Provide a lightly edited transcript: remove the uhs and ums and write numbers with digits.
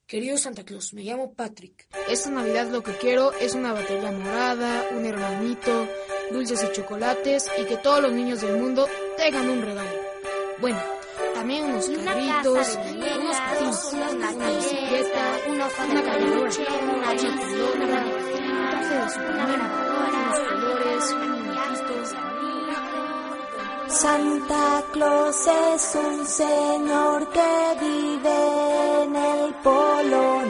Querido Santa Claus, me llamo Patrick. Esta Navidad lo que quiero es una batería morada, un hermanito, dulces y chocolates y que todos los niños del mundo tengan un regalo. Bueno, también unos carritos, unos patines, una bicicleta, una cargadora, una chaculona, un traje de Superman, unos colores, muñequitos. Santa Claus es un señor que vive en el Polo